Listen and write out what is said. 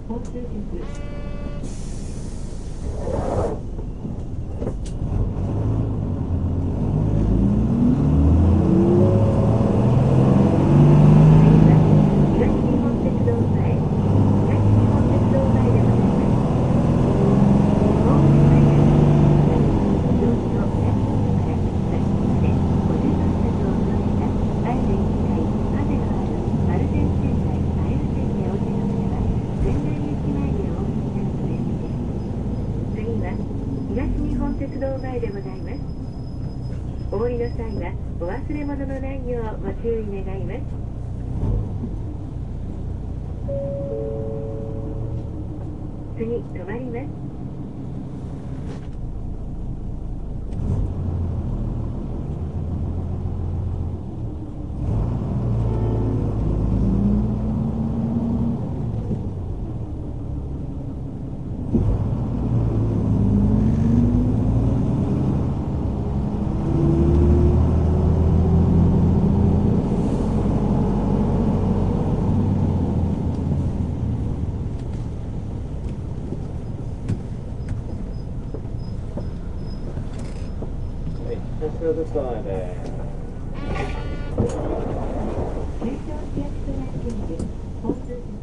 交通局鉄道前でございます。お降りの際はお忘れ物のないようご注意願います。次止まります。 Let's go this side there. 中京市役所役員で交通